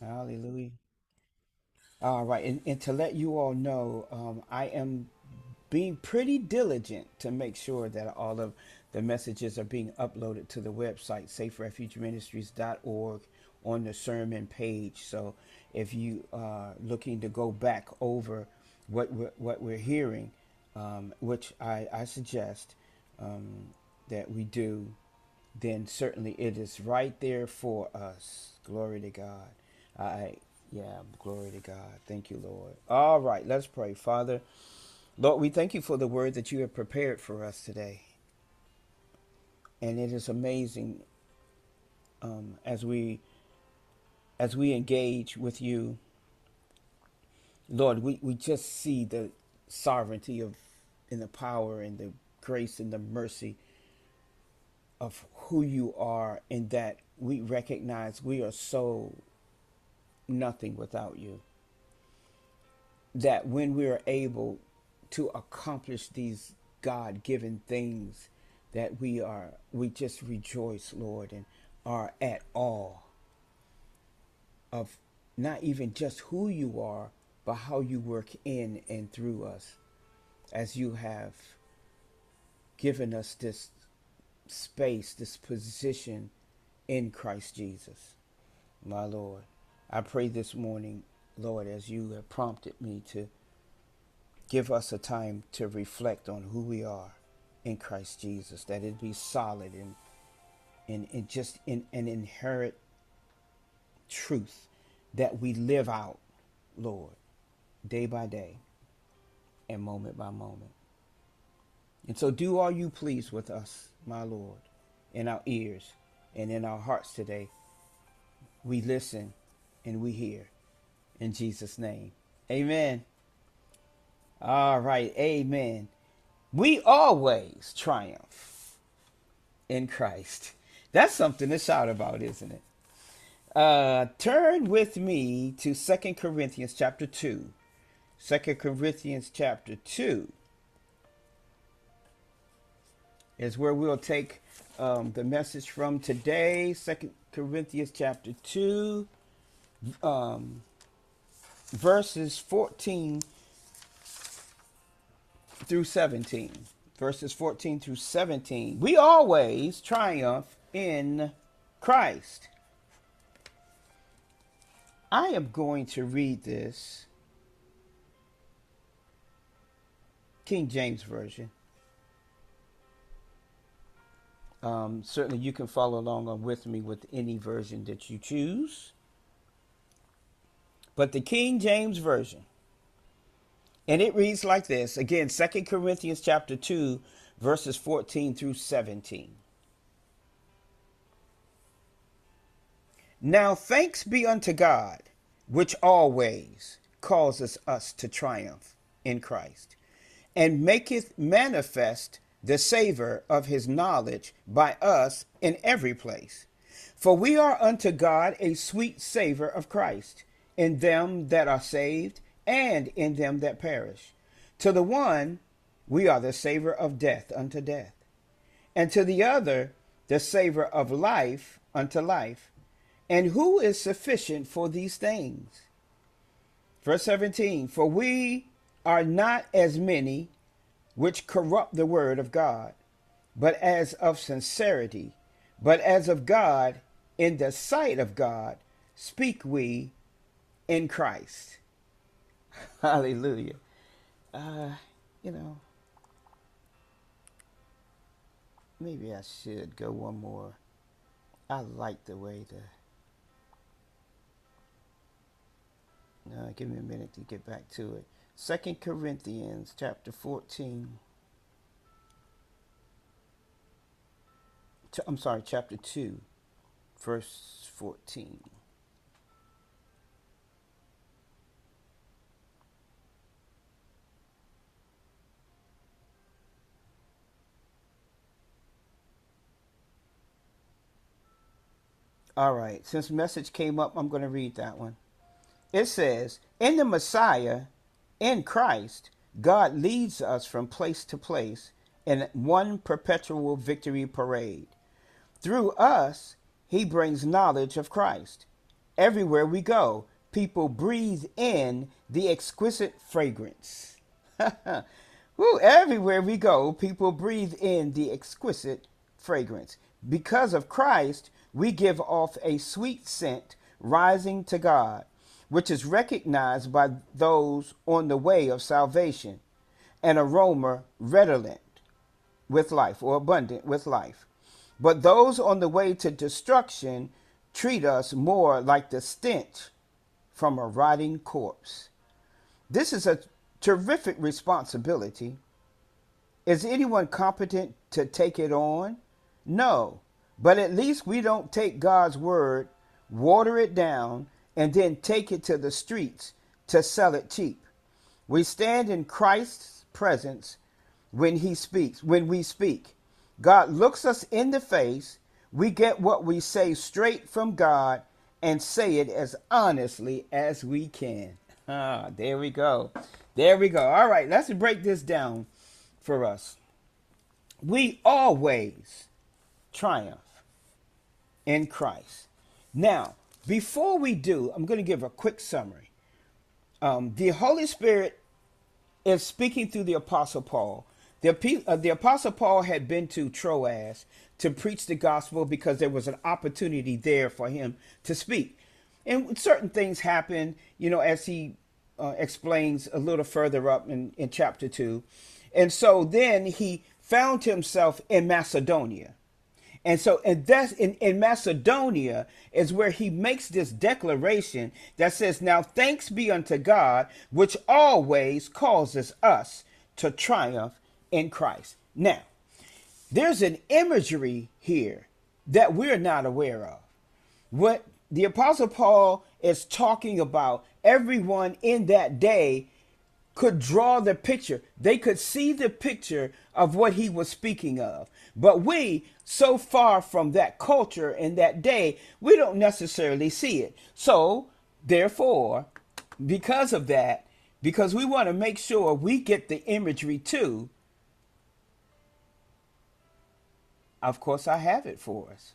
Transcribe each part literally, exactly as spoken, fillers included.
Hallelujah. All right. And, and to let you all know, um, I am being pretty diligent to make sure that all of the messages are being uploaded to the website, safe refuge ministries dot org, on the sermon page. So if you are looking to go back over what we're, what we're hearing, um, which I, I suggest um, that we do, then certainly it is right there for us. Glory to God. I, yeah, glory to God. Thank you, Lord. All right, let's pray. Father, Lord, we thank you for the word that you have prepared for us today. And it is amazing um, as we as we engage with you, Lord, we, we just see the sovereignty of and the power and the grace and the mercy of who you are, and that we recognize we are so nothing without you. That when we are able to accomplish these God given things, that we are, we just rejoice, Lord, and are at awe of not even just who you are, but how you work in and through us as you have given us this space, this position in Christ Jesus, my Lord. I pray this morning, Lord, as you have prompted me to give us a time to reflect on who we are in Christ Jesus, that it be solid and, and, and just in an inherent truth that we live out, Lord, day by day and moment by moment. And so do all you please with us, my Lord, in our ears and in our hearts today. We listen and we hear. In Jesus' name, amen. All right, amen. We always triumph in Christ. That's something to shout about, isn't it? Uh, turn with me to Second Corinthians chapter two. Second Corinthians chapter two is where we'll take um, the message from today. Second Corinthians chapter two, um, verses fourteen through seventeen. Verses fourteen through seventeen. We always triumph in Christ. I am going to read this King James Version. Um, certainly, you can follow along on with me with any version that you choose. But the King James Version, and it reads like this. Again, Second Corinthians chapter two, verses fourteen through seventeen. Now thanks be unto God, which always causes us to triumph in Christ, and maketh manifest the savor of his knowledge by us in every place. For we are unto God a sweet savor of Christ in them that are saved and in them that perish. To the one, we are the savor of death unto death, and to the other, the savor of life unto life. And who is sufficient for these things? Verse seventeen, for we are not as many which corrupt the word of God, but as of sincerity, but as of God, in the sight of God, speak we in Christ. Hallelujah. Uh, you know, maybe I should go one more. I like the way the. Uh, give me a minute to get back to it. Second Corinthians chapter fourteen. I'm sorry, chapter two, verse fourteen. All right, since message came up, I'm going to read that one. It says, in the Messiah, in Christ, God leads us from place to place in one perpetual victory parade. Through us, he brings knowledge of Christ, everywhere we go, people breathe in the exquisite fragrance. Woo, everywhere we go, people breathe in the exquisite fragrance. Because of Christ, we give off a sweet scent rising to God, which is recognized by those on the way of salvation, an aroma redolent with life or abundant with life. But those on the way to destruction treat us more like the stench from a rotting corpse. This is a terrific responsibility. Is anyone competent to take it on? No. But at least we don't take God's word, water it down, and then take it to the streets to sell it cheap. We stand in Christ's presence when he speaks, when we speak. God looks us in the face. We get what we say straight from God and say it as honestly as we can. Ah, there we go. There we go. All right, let's break this down for us. We always triumph in Christ. Now, before we do, I'm going to give a quick summary. Um, the Holy Spirit is speaking through the Apostle Paul. The, uh, the Apostle Paul had been to Troas to preach the gospel because there was an opportunity there for him to speak. And certain things happened, you know, as he uh, explains a little further up in, in chapter two. And so then he found himself in Macedonia. And so and that's in, in Macedonia is where he makes this declaration that says, now thanks be unto God, which always causes us to triumph in Christ. Now, there's an imagery here that we're not aware of. What the Apostle Paul is talking about, everyone in that day could draw the picture. They could see the picture of what he was speaking of. But we, so far from that culture in that day, we don't necessarily see it. So, therefore, because of that, because we want to make sure we get the imagery too, of course, I have it for us.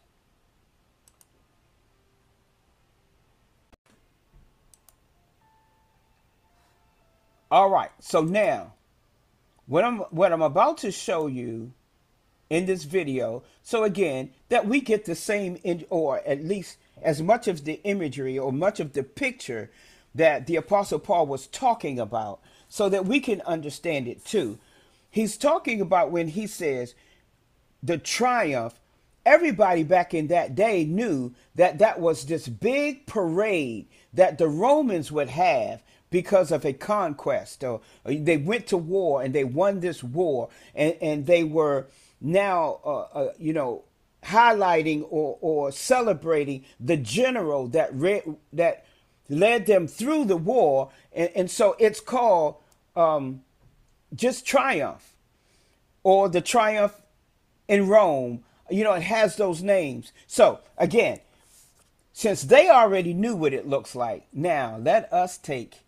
All right, so now, what I'm what I'm about to show you in this video, so again, that we get the same, in, or at least as much of the imagery or much of the picture that the Apostle Paul was talking about, so that we can understand it too. He's talking about when he says the triumph. Everybody back in that day knew that that was this big parade that the Romans would have because of a conquest, or, or they went to war and they won this war, and, and they were now, uh, uh, you know, highlighting or, or celebrating the general that re- that led them through the war, and, and so it's called um, just triumph, or the triumph in Rome. You know, it has those names. So again, since they already knew what it looks like, now let us take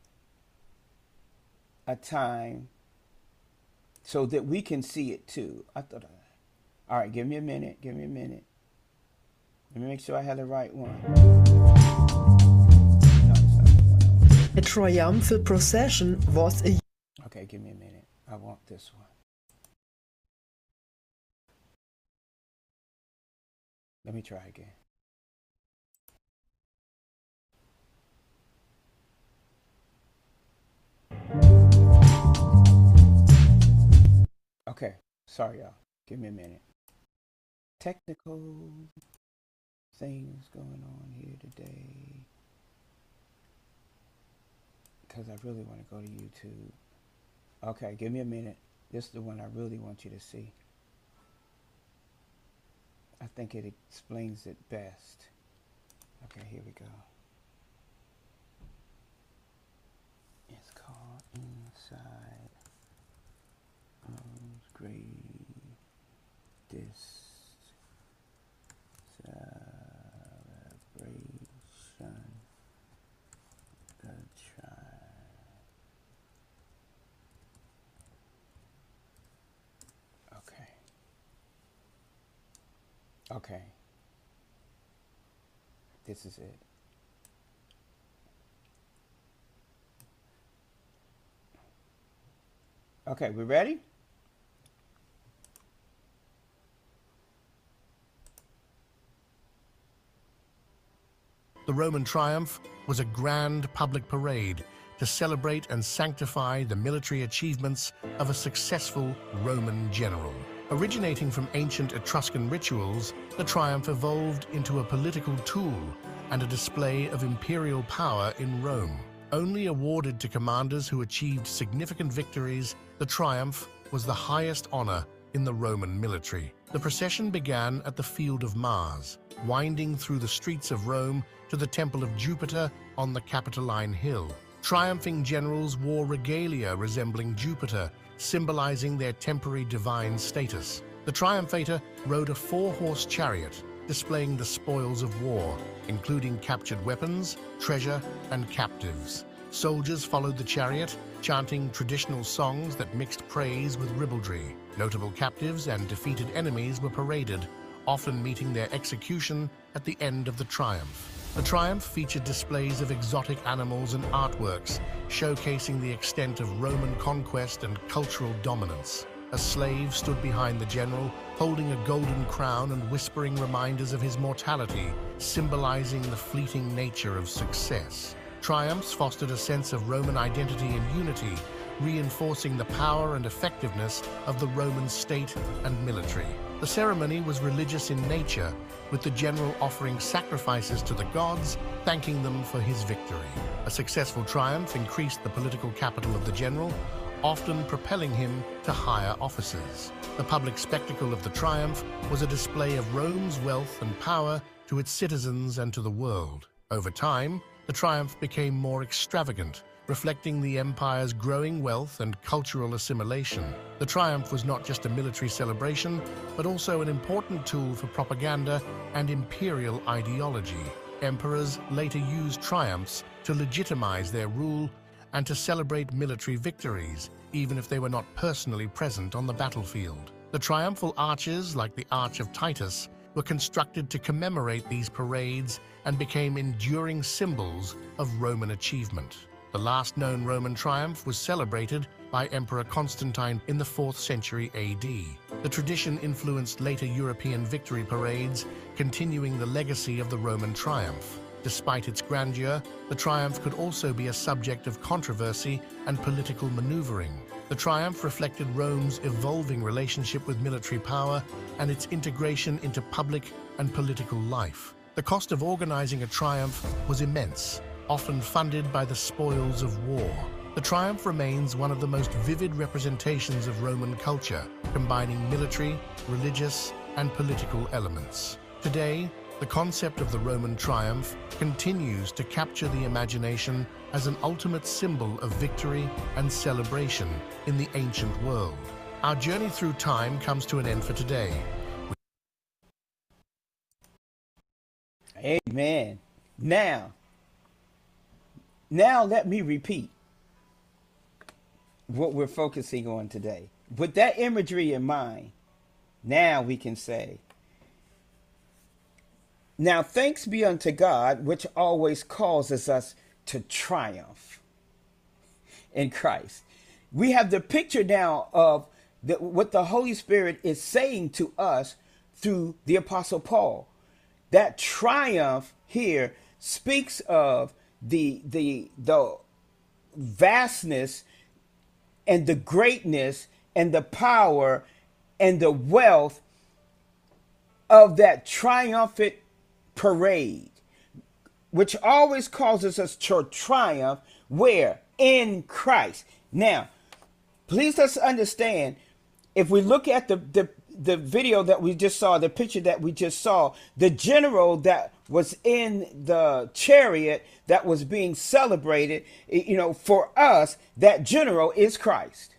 a time so that we can see it too. I thought, all right, give me a minute. Give me a minute. Let me make sure I have the right one. A triumphal procession was a... Okay, give me a minute. I want this one. Let me try again. Okay, sorry y'all. Give me a minute. Technical things going on here today, because I really want to go to YouTube. Okay, give me a minute. This is the one I really want you to see. I think it explains it best. Okay, here we go. It's called Inside of Great Celebration. The tribe. Okay. Okay. This is it. Okay, we ready? The Roman triumph was a grand public parade to celebrate and sanctify the military achievements of a successful Roman general. Originating from ancient Etruscan rituals, the triumph evolved into a political tool and a display of imperial power in Rome. Only awarded to commanders who achieved significant victories, the triumph was the highest honor in the Roman military. The procession began at the Field of Mars, winding through the streets of Rome to the Temple of Jupiter on the Capitoline Hill. Triumphing generals wore regalia resembling Jupiter, symbolizing their temporary divine status. The triumphator rode a four-horse chariot, displaying the spoils of war, including captured weapons, treasure, and captives. Soldiers followed the chariot, chanting traditional songs that mixed praise with ribaldry. Notable captives and defeated enemies were paraded, often meeting their execution at the end of the triumph. The triumph featured displays of exotic animals and artworks, showcasing the extent of Roman conquest and cultural dominance. A slave stood behind the general, holding a golden crown and whispering reminders of his mortality, symbolizing the fleeting nature of success. Triumphs fostered a sense of Roman identity and unity, reinforcing the power and effectiveness of the Roman state and military. The ceremony was religious in nature, with the general offering sacrifices to the gods, thanking them for his victory. A successful triumph increased the political capital of the general, often propelling him to higher offices. The public spectacle of the triumph was a display of Rome's wealth and power to its citizens and to the world. Over time, the triumph became more extravagant, reflecting the empire's growing wealth and cultural assimilation. The triumph was not just a military celebration, but also an important tool for propaganda and imperial ideology. Emperors later used triumphs to legitimize their rule and to celebrate military victories, even if they were not personally present on the battlefield. The triumphal arches, like the Arch of Titus, were constructed to commemorate these parades and became enduring symbols of Roman achievement. The last known Roman triumph was celebrated by Emperor Constantine in the fourth century A D. The tradition influenced later European victory parades, continuing the legacy of the Roman triumph. Despite its grandeur, the triumph could also be a subject of controversy and political maneuvering. The triumph reflected Rome's evolving relationship with military power and its integration into public and political life. The cost of organizing a triumph was immense, often funded by the spoils of war. The triumph remains one of the most vivid representations of Roman culture, combining military, religious, and political elements. Today, the concept of the Roman triumph continues to capture the imagination as an ultimate symbol of victory and celebration in the ancient world. Our journey through time comes to an end for today. Amen. Now, now let me repeat what we're focusing on today. With that imagery in mind, now we can say, now thanks be unto God, which always causes us to triumph in Christ. We have the picture now of the, what the Holy Spirit is saying to us through the Apostle Paul. That triumph here speaks of the, the, the vastness and the greatness and the power and the wealth of that triumphant parade, which always causes us to triumph where? In Christ. Now, please let's understand, if we look at the, the, the video that we just saw, the picture that we just saw, the general that was in the chariot that was being celebrated, you know, for us, that general is Christ.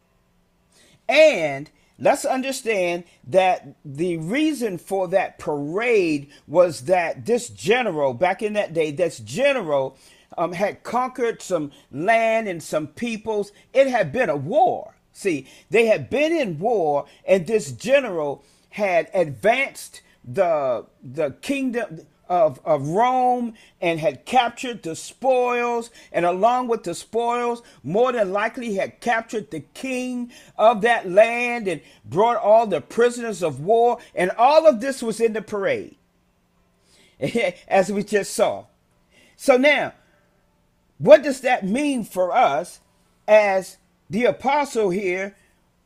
And let's understand that the reason for that parade was that this general, back in that day, this general um, had conquered some land and some peoples. It had been a war. See, they had been in war, and this general had advanced the, the kingdom, of, of Rome and had captured the spoils, and along with the spoils, more than likely had captured the king of that land and brought all the prisoners of war. And all of this was in the parade, as we just saw. So now, what does that mean for us, as the apostle here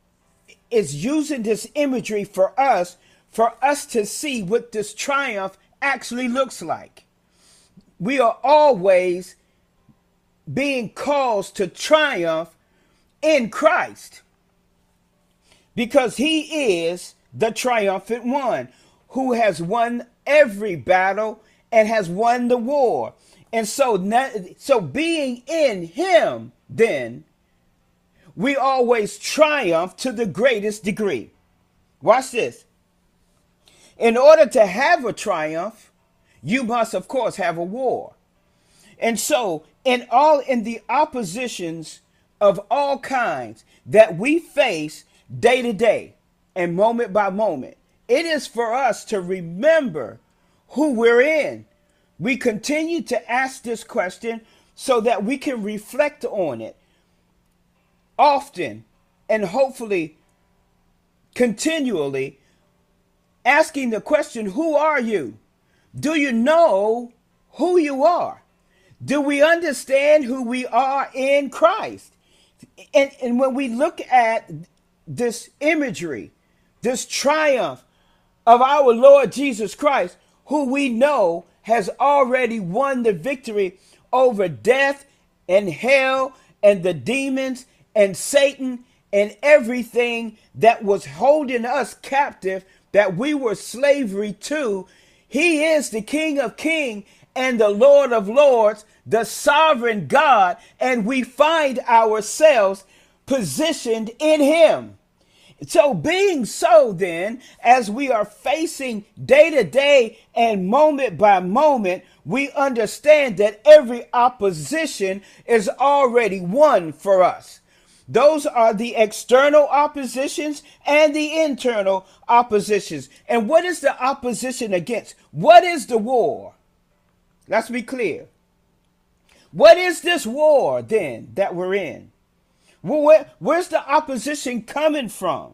is using this imagery for us, for us to see what this triumph actually looks like? We are always being caused to triumph in Christ, because he is the triumphant one who has won every battle and has won the war. And so, so being in him, then, we always triumph to the greatest degree. Watch this. In order to have a triumph, you must, of course, have a war. And so, in all in the oppositions of all kinds that we face day to day and moment by moment, it is for us to remember who we're in. We continue to ask this question so that we can reflect on it often and hopefully continually, asking the question, who are you? Do you know who you are? Do we understand who we are in Christ? And, and when we look at this imagery, this triumph of our Lord Jesus Christ, who we know has already won the victory over death and hell and the demons and Satan and everything that was holding us captive, that we were slavery to. He is the King of Kings and the Lord of Lords, the sovereign God, and we find ourselves positioned in him. So being so, then, as we are facing day to day and moment by moment, we understand that every opposition is already won for us. Those are the external oppositions and the internal oppositions. And what is the opposition against? What is the war? Let's be clear. What is this war, then, that we're in? Where, where's the opposition coming from?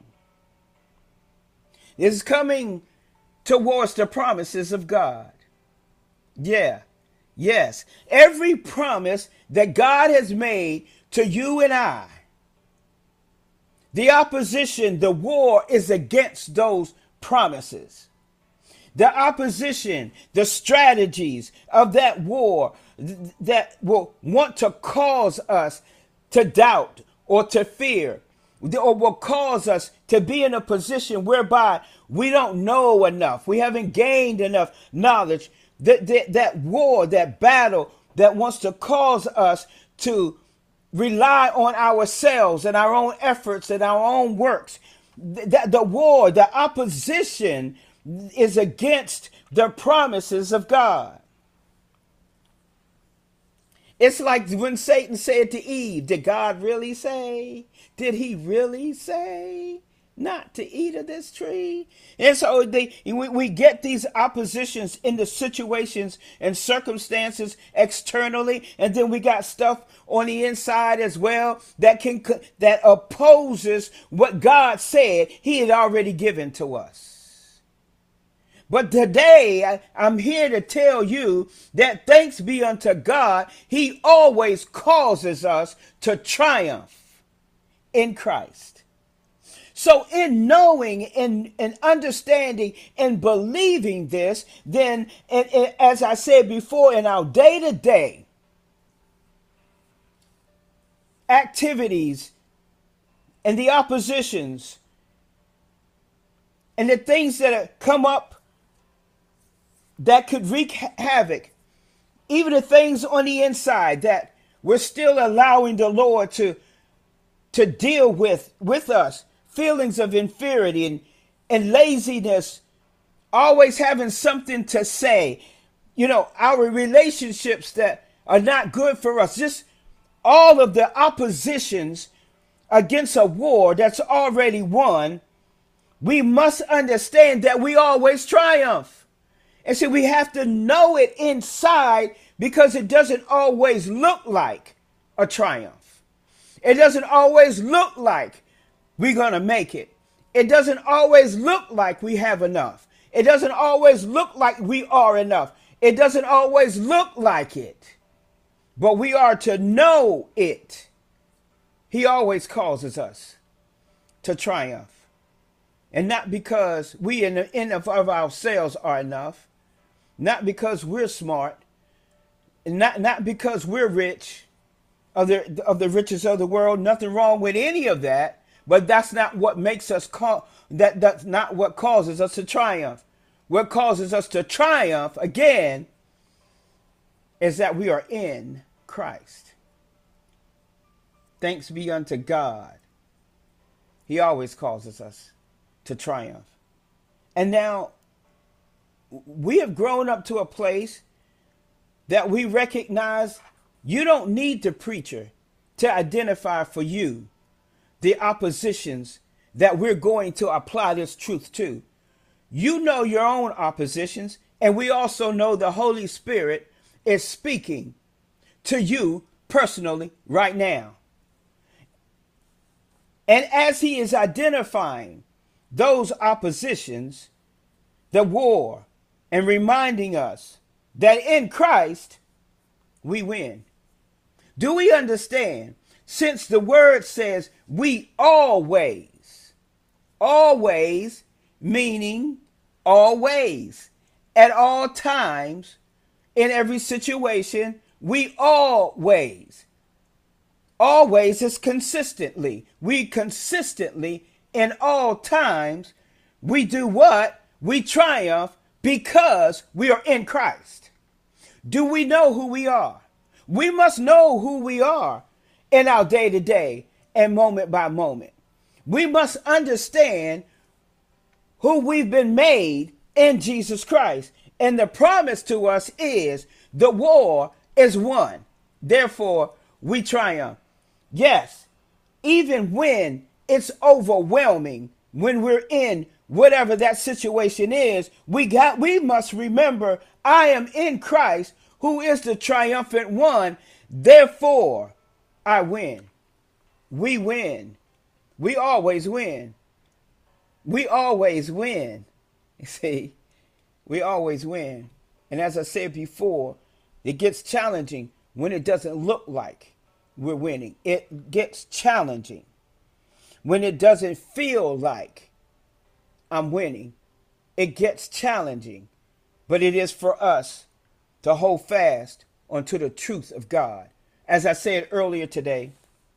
It's coming towards the promises of God. Yeah, yes. Every promise that God has made to you and I, the opposition, the war is against those promises. The opposition, the strategies of that war th- that will want to cause us to doubt or to fear, or will cause us to be in a position whereby we don't know enough. We haven't gained enough knowledge. That, that, that war, that battle that wants to cause us to rely on ourselves and our own efforts and our own works. The, the war, the opposition is against the promises of God. It's like when Satan said to Eve, did God really say? Did he really say not to eat of this tree? And so they, we, we get these oppositions in the situations and circumstances externally, and then we got stuff on the inside as well that can that opposes what God said he had already given to us. But today, I, I'm here to tell you that thanks be unto God, he always causes us to triumph in Christ. So in knowing and, and understanding and believing this, then, and, and as I said before, in our day-to-day activities and the oppositions and the things that come up that could wreak havoc, even the things on the inside that we're still allowing the Lord to, to deal with, with us, feelings of inferiority and, and laziness, always having something to say, you know, our relationships that are not good for us, just all of the oppositions against a war that's already won. We must understand that we always triumph. And see, we have to know it inside because it doesn't always look like a triumph. It doesn't always look like we're going to make it. It doesn't always look like we have enough. It doesn't always look like we are enough. It doesn't always look like it. But we are to know it. He always causes us to triumph. And not because we in the in of ourselves are enough. Not because we're smart. And not, not because we're rich. Of the, of the riches of the world. Nothing wrong with any of that. But that's not what makes us call. That, that's not what causes us to triumph. What causes us to triumph, again, is that we are in Christ. Thanks be unto God. He always causes us to triumph. And now, we have grown up to a place that we recognize you don't need the preacher to identify for you the oppositions that we're going to apply this truth to. You know your own oppositions, and we also know the Holy Spirit is speaking to you personally right now. And as he is identifying those oppositions, the war, and reminding us that in Christ we win. Do we understand? Since the word says we always, always, meaning always, at all times, in every situation, we always, always is consistently. We consistently, in all times, we do what? We triumph because we are in Christ. Do we know who we are? We must know who we are in our day to day and moment by moment. We must understand who we've been made in Jesus Christ. And the promise to us is the war is won. Therefore, we triumph. Yes, even when it's overwhelming, when we're in whatever that situation is, we got we must remember I am in Christ, who is the triumphant one. Therefore, I win. We win. We always win. We always win. You see, we always win. And as I said before, it gets challenging when it doesn't look like we're winning. It gets challenging when it doesn't feel like I'm winning. It gets challenging, but it is for us to hold fast onto the truth of God. As I said earlier today,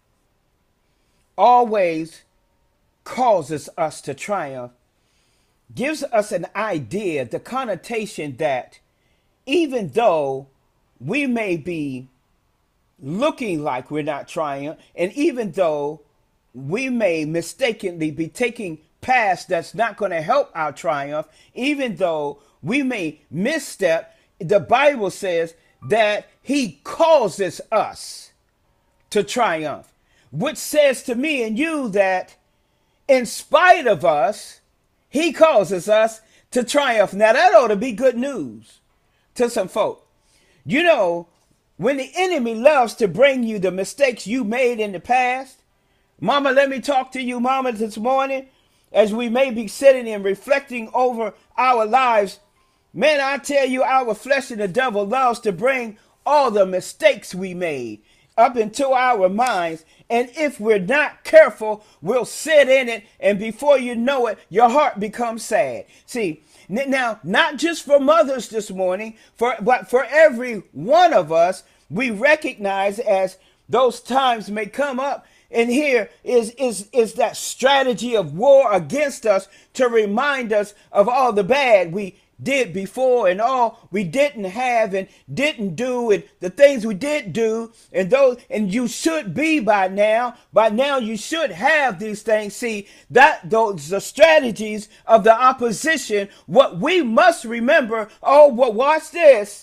always causes us to triumph, gives us an idea, the connotation that even though we may be looking like we're not triumph, and even though we may mistakenly be taking paths that's not going to help our triumph, even though we may misstep, the Bible says that he causes us to triumph, which says to me and you that in spite of us, he causes us to triumph. Now that ought to be good news to some folk. You know, when the enemy loves to bring you the mistakes you made in the past, mama, let me talk to you, mama, this morning, as we may be sitting and reflecting over our lives. Man, I tell you, our flesh and the devil loves to bring all the mistakes we made up into our minds. And if we're not careful, we'll sit in it. And before you know it, your heart becomes sad. See, now, not just for mothers this morning, for but for every one of us, we recognize as those times may come up. And here is, is, is that strategy of war against us to remind us of all the bad we did before and all we didn't have and didn't do and the things we did do and those and you should be by now. By now you should have these things. See, that those the strategies of the opposition. What we must remember, oh, well, watch this.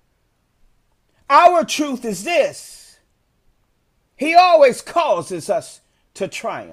Our truth is this. He always causes us to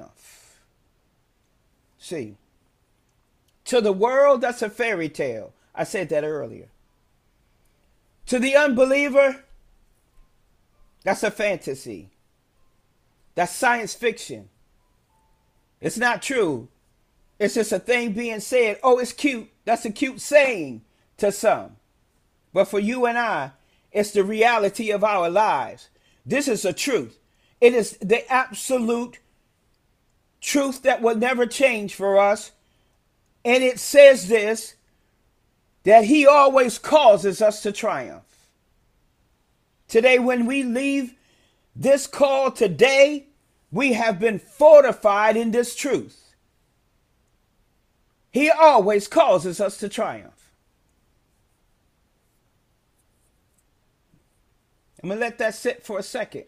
triumph. See, to the world, that's a fairy tale. I said that earlier. To the unbeliever, that's a fantasy. That's science fiction. It's not true. It's just a thing being said. Oh, it's cute. That's a cute saying to some. But for you and I, it's the reality of our lives. This is a truth. It is the absolute truth that will never change for us. And it says this, that he always causes us to triumph. Today, when we leave this call today, we have been fortified in this truth. He always causes us to triumph. I'm going to let that sit for a second.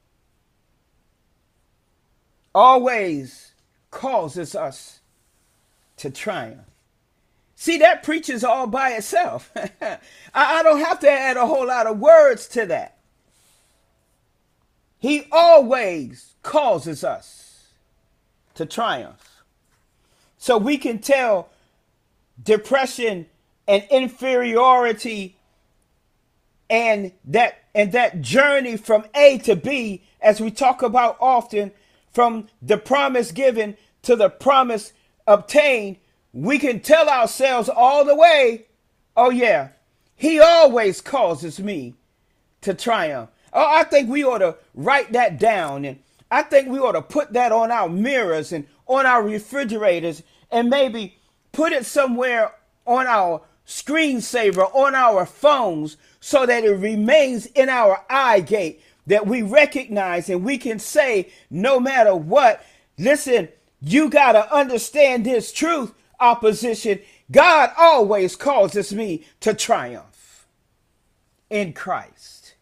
Always causes us to triumph. See, that preaches all by itself. I, I don't have to add a whole lot of words to that. He always causes us to triumph. So we can tell depression and inferiority and that and that journey from A to B, as we talk about often, from the promise given to the promise obtained, we can tell ourselves all the way, oh yeah, he always causes me to triumph. Oh, I think we ought to write that down, and I think we ought to put that on our mirrors and on our refrigerators, and maybe put it somewhere on our screensaver, on our phones, so that it remains in our eye gate, that we recognize and we can say, no matter what, listen, you got to understand this truth, opposition. God always causes me to triumph in Christ,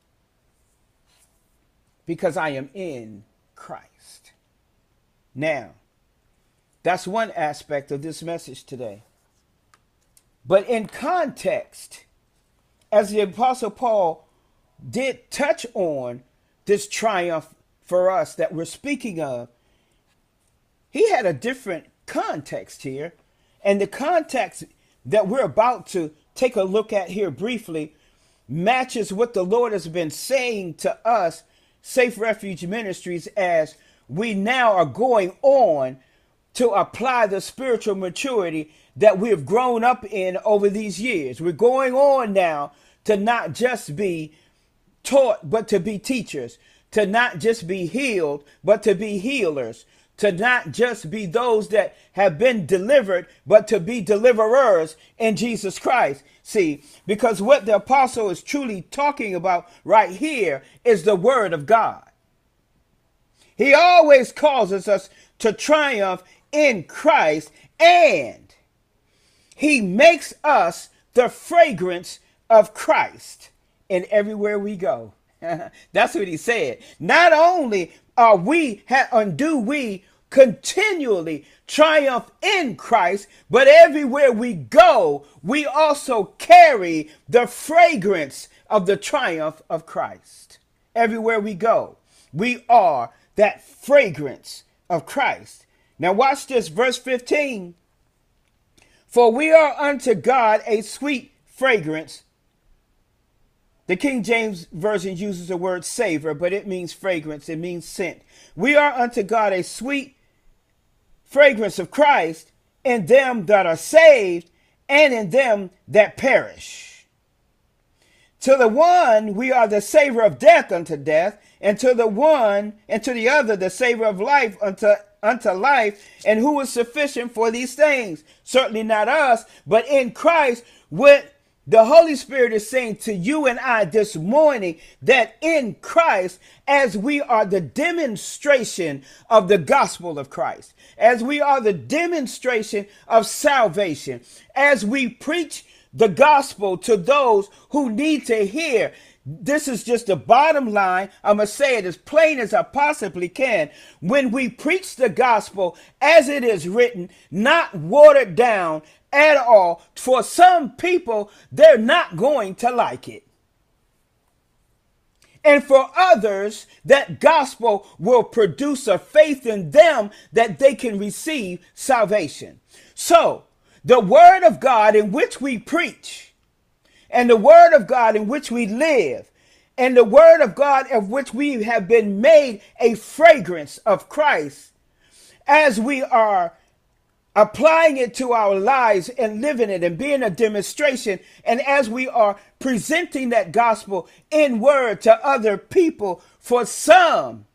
because I am in Christ. Now, that's one aspect of this message today. But in context, as the Apostle Paul did touch on this triumph for us that we're speaking of, he had a different context here. And the context that we're about to take a look at here briefly matches what the Lord has been saying to us, Safe Refuge Ministries, as we now are going on to apply the spiritual maturity that we have grown up in over these years. We're going on now to not just be taught, but to be teachers, to not just be healed, but to be healers, to not just be those that have been delivered, but to be deliverers in Jesus Christ. See, because what the apostle is truly talking about right here is the word of God. He always causes us to triumph in Christ, and he makes us the fragrance of Christ in everywhere we go. That's what he said. Not only are we, and do we continually triumph in Christ, but everywhere we go, we also carry the fragrance of the triumph of Christ. Everywhere we go, we are that fragrance of Christ. Now watch this, verse fifteen. For we are unto God a sweet fragrance. The King James Version uses the word savor, but it means fragrance. It means scent. We are unto God a sweet fragrance of Christ in them that are saved and in them that perish. To the one we are the savor of death unto death, and to the one and to the other the savor of life unto unto life. And who is sufficient for these things? Certainly not us, but in Christ. What the Holy Spirit is saying to you and I this morning, that in Christ, as we are the demonstration of the gospel of Christ, as we are the demonstration of salvation, as we preach the gospel to those who need to hear. This is just the bottom line. I'm going to say it as plain as I possibly can. When we preach the gospel as it is written, not watered down at all, for some people, they're not going to like it. And for others, that gospel will produce a faith in them that they can receive salvation. So The word of God in which we preach, and the word of God in which we live, and the word of God of which we have been made a fragrance of Christ, as we are applying it to our lives and living it and being a demonstration, and as we are presenting that gospel in word to other people, for some,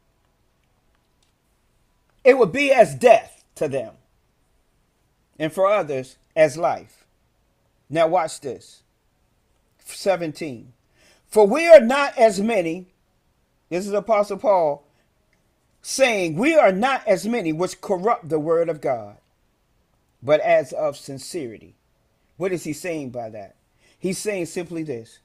it would be as death to them, and for others as life. Now watch this. seventeen. For we are not as many, this is Apostle Paul saying, we are not as many which corrupt the word of God, but as of sincerity. What is he saying by that? He's saying simply this.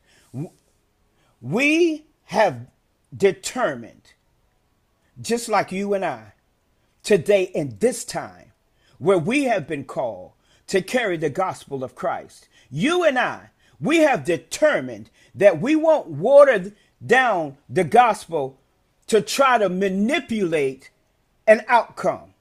We have determined, just like you and I, today in this time, where we have been called to carry the gospel of Christ. You and I, we have determined that we won't water down the gospel to try to manipulate an outcome.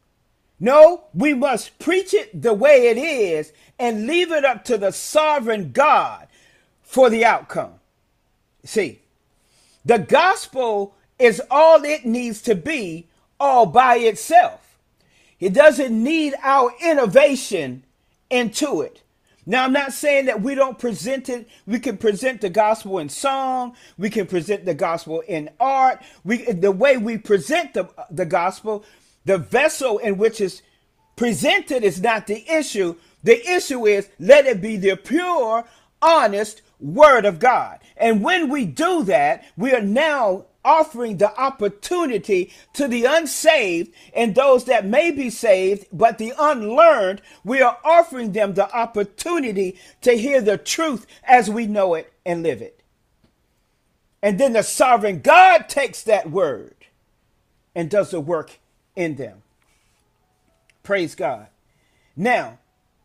No, we must preach it the way it is and leave it up to the sovereign God for the outcome. See, the gospel is all it needs to be all by itself. It doesn't need our innovation into it. Now, I'm not saying that we don't present it. We can present the gospel in song. We can present the gospel in art. We, the way we present the, the gospel, the vessel in which it's presented is not the issue. The issue is, let it be the pure, honest word of God. And when we do that, we are now offering the opportunity to the unsaved and those that may be saved, but the unlearned, we are offering them the opportunity to hear the truth as we know it and live it. And then the sovereign God takes that word and does the work in them. Praise God. Now,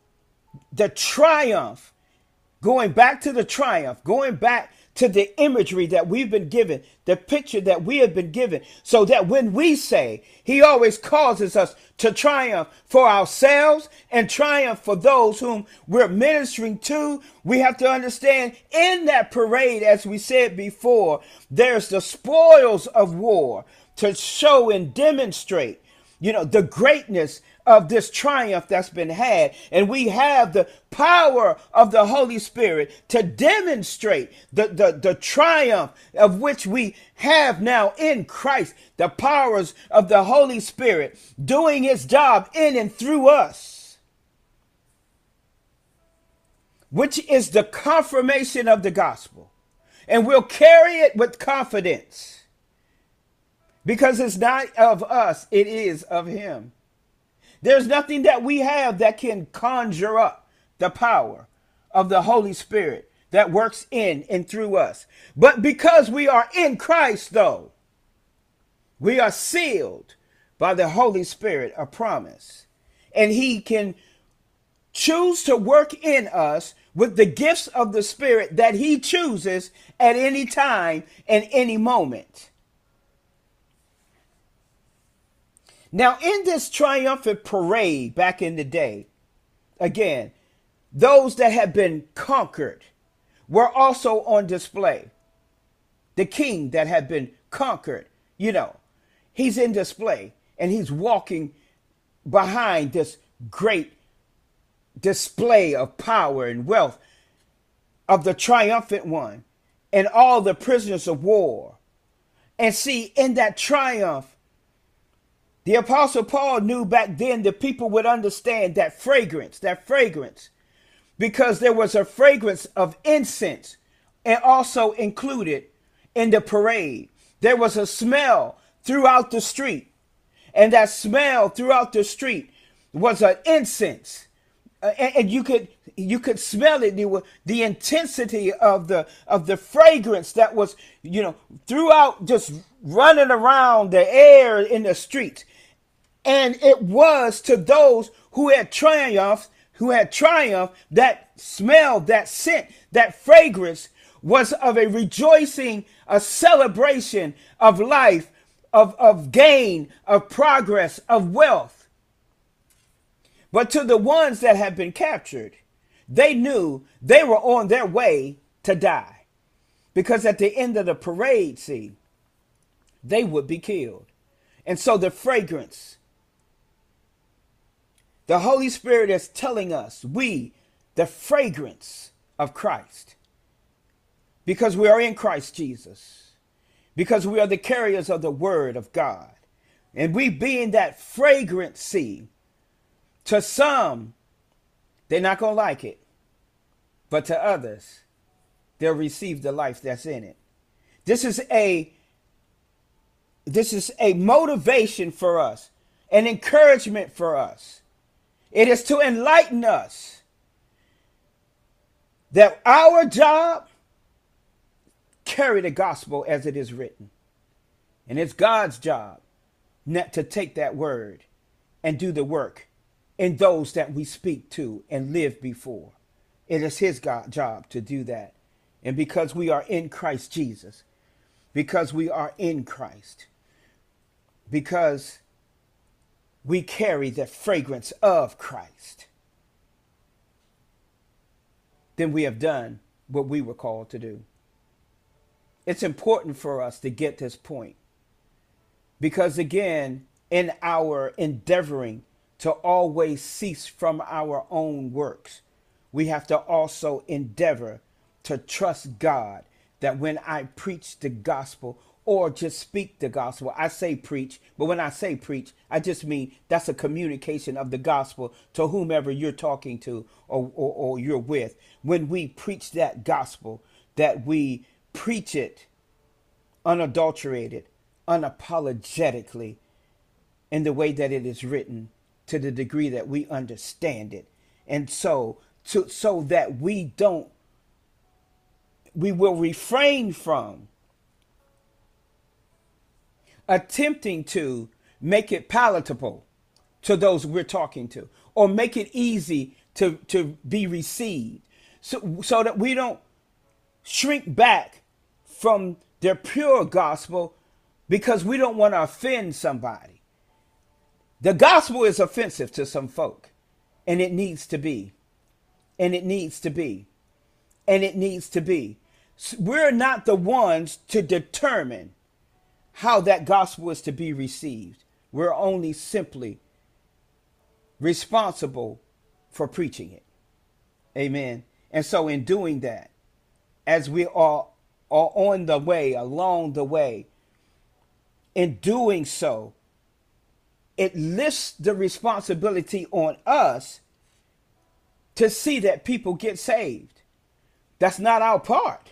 the triumph, going back to the triumph, going back to the imagery that we've been given, the picture that we have been given, so that when we say, he always causes us to triumph for ourselves and triumph for those whom we're ministering to. We have to understand in that parade, as we said before, there's the spoils of war to show and demonstrate, you know, the greatness of this triumph that's been had. And we have the power of the Holy Spirit to demonstrate the, the, the triumph of which we have now in Christ, the powers of the Holy Spirit doing his job in and through us, which is the confirmation of the gospel. And we'll carry it with confidence because it's not of us, it is of him. There's nothing that we have that can conjure up the power of the Holy Spirit that works in and through us. But because we are in Christ, though, we are sealed by the Holy Spirit, a promise. And he can choose to work in us with the gifts of the Spirit that he chooses at any time and any moment. Now, in this triumphant parade back in the day, again, those that have been conquered were also on display. The king that had been conquered, you know, he's in display and he's walking behind this great display of power and wealth of the triumphant one and all the prisoners of war. And see, in that triumph, the Apostle Paul knew back then the people would understand that fragrance, that fragrance, because there was a fragrance of incense and also included in the parade. There was a smell throughout the street, and that smell throughout the street was an incense. Uh, and, and you could you could smell it. The, the intensity of the of the fragrance that was, you know, throughout, just running around the air in the streets. And it was to those who had triumphed, who had triumphed, that smell, that scent, that fragrance was of a rejoicing, a celebration of life, of, of gain, of progress, of wealth. But to the ones that have been captured, they knew they were on their way to die. Because at the end of the parade, see, they would be killed. And so the fragrance, the Holy Spirit is telling us, we, the fragrance of Christ, because we are in Christ Jesus, because we are the carriers of the word of God. And we being that fragrancy, to some, they're not going to like it. But to others, they'll receive the life that's in it. This is a, this is a motivation for us, an encouragement for us. It is to enlighten us that our job, carry the gospel as it is written. And it's God's job not to take that word and do the work in those that we speak to and live before. It is his God job to do that. And because we are in Christ Jesus, because we are in Christ, because we carry the fragrance of Christ, then we have done what we were called to do. It's important for us to get this point, because again, in our endeavoring to always cease from our own works, we have to also endeavor to trust God that when I preach the gospel or just speak the gospel, I say preach, but when I say preach, I just mean that's a communication of the gospel to whomever you're talking to or, or, or you're with. When we preach that gospel, that we preach it unadulterated, unapologetically, in the way that it is written, to the degree that we understand it. And so, to, so that we don't, we will refrain from attempting to make it palatable to those we're talking to, or make it easy to, to be received, so, so that we don't shrink back from their pure gospel because we don't want to offend somebody. The gospel is offensive to some folk, and it needs to be, and it needs to be, and it needs to be. We're not the ones to determine how that gospel is to be received. We're only simply responsible for preaching it. Amen. And so in doing that, as we are, are on the way, along the way, in doing so, it lifts the responsibility on us to see that people get saved. That's not our part.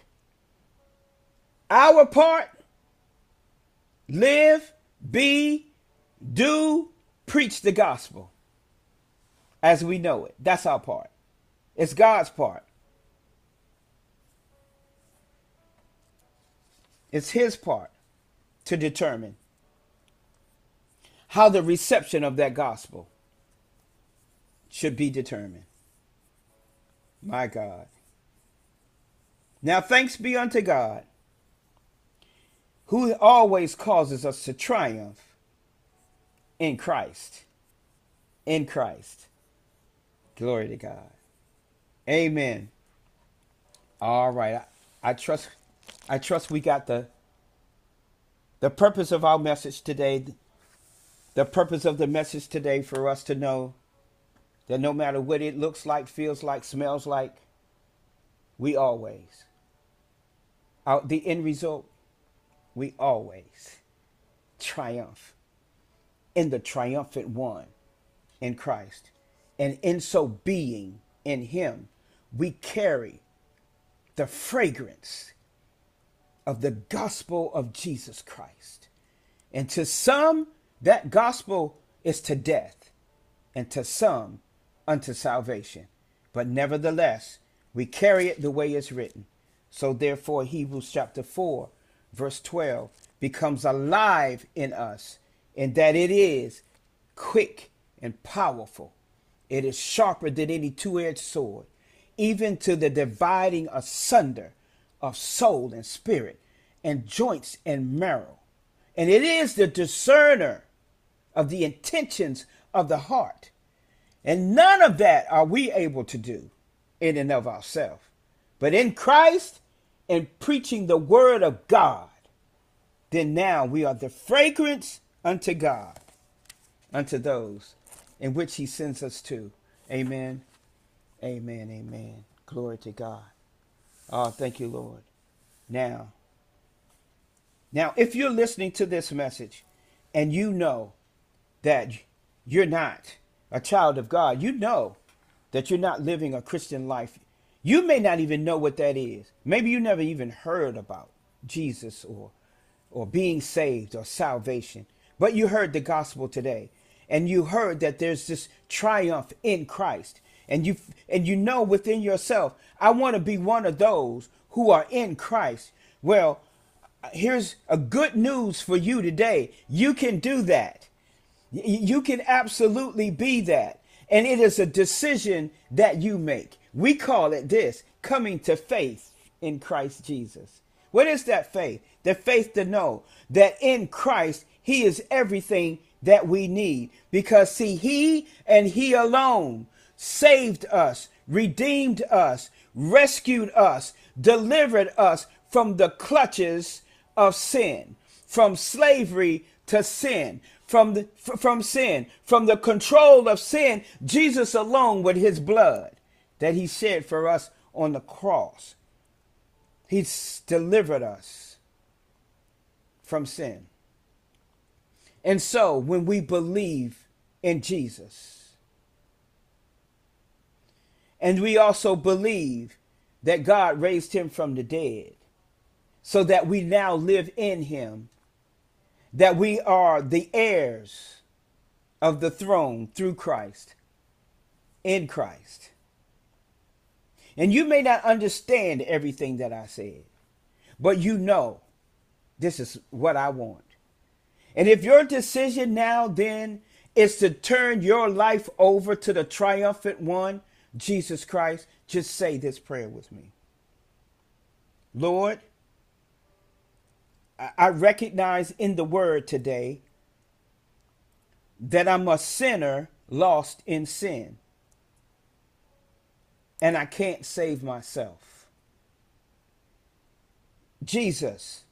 Our part, live, be, do, preach the gospel as we know it. That's our part. It's God's part. It's his part to determine how the reception of that gospel should be determined. My God. Now thanks be unto God, who always causes us to triumph in Christ. In Christ. Glory to God. Amen. All right. I, I trust I trust we got the the purpose of our message today. The purpose of the message today for us to know that no matter what it looks like, feels like, smells like, we always, out the end result, we always triumph in the triumphant one, in Christ. And in so being in him, we carry the fragrance of the gospel of Jesus Christ. And to some, that gospel is to death, and to some unto salvation. But nevertheless, we carry it the way it's written. So therefore, Hebrews chapter four, verse twelve becomes alive in us, in that it is quick and powerful. It is sharper than any two-edged sword, even to the dividing asunder of soul and spirit, and joints and marrow. And it is the discerner of the intentions of the heart. And none of that are we able to do in and of ourselves. But in Christ and preaching the word of God, then now we are the fragrance unto God, unto those in which he sends us to. Amen. Amen. Amen. Glory to God. Oh, thank you, Lord. Now, now, if you're listening to this message and you know that you're not a child of God, you know that you're not living a Christian life. You may not even know what that is. Maybe you never even heard about Jesus or or being saved or salvation. But you heard the gospel today, and you heard that there's this triumph in Christ. And you and you know within yourself, I want to be one of those who are in Christ. Well, here's a good news for you today. You can do that. You can absolutely be that. And it is a decision that you make. We call it this, coming to faith in Christ Jesus. What is that faith? The faith to know that in Christ, he is everything that we need. Because see, he and he alone saved us, redeemed us, rescued us, delivered us from the clutches of sin, from slavery to sin, from the from sin, from the control of sin. Jesus alone, with his blood that he shed for us on the cross, he's delivered us from sin. And so when we believe in Jesus, and we also believe that God raised him from the dead, so that we now live in him, that we are the heirs of the throne through Christ, in Christ. And you may not understand everything that I said, but you know this is what I want. And if your decision now then is to turn your life over to the triumphant one, Jesus Christ, just say this prayer with me. Lord, I recognize in the word today that I'm a sinner lost in sin, and I can't save myself. Jesus,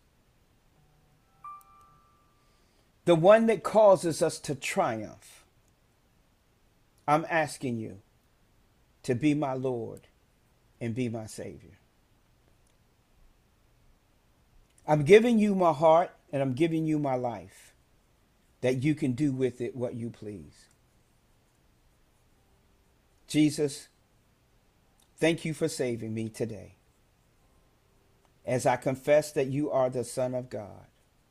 the one that causes us to triumph, I'm asking you to be my Lord and be my Savior. I'm giving you my heart and I'm giving you my life, that you can do with it what you please. Jesus, thank you for saving me today, as I confess that you are the Son of God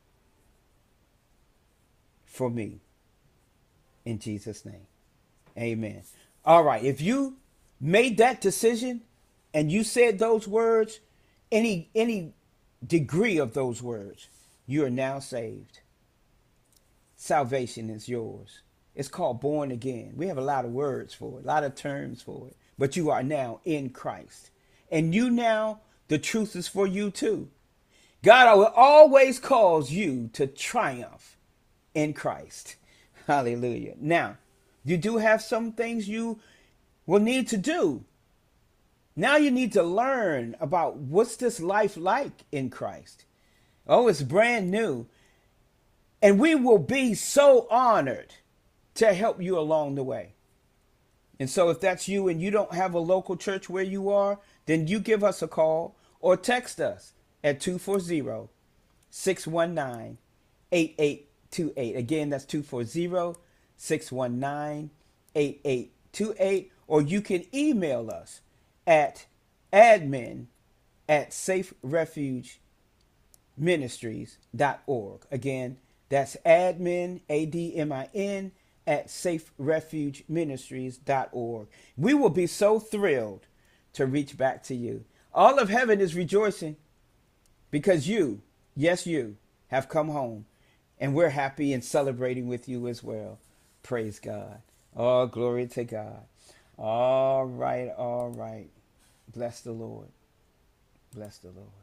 for me. In Jesus' name, amen. All right, if you made that decision and you said those words, any any degree of those words, you are now saved. Salvation is yours. It's called born again. We have a lot of words for it, a lot of terms for it, but you are now in Christ. And you now, the truth is for you too. God will always cause you to triumph in Christ. Hallelujah. Now, you do have some things you will need to do. Now you need to learn about what's this life like in Christ. Oh, it's brand new. And we will be so honored to help you along the way. And so if that's you and you don't have a local church where you are, then you give us a call or text us at two four zero, six one nine, eight eight two eight. Again, that's two four zero, six one nine, eight eight two eight. Or you can email us at admin at safe refuge ministries dot org. Again, that's admin, A D M I N, at safe refuge ministries dot org. We will be so thrilled to reach back to you. All of heaven is rejoicing because you, yes, you, have come home. And we're happy and celebrating with you as well. Praise God. Oh, glory to God. All right, all right. Bless the Lord. Bless the Lord.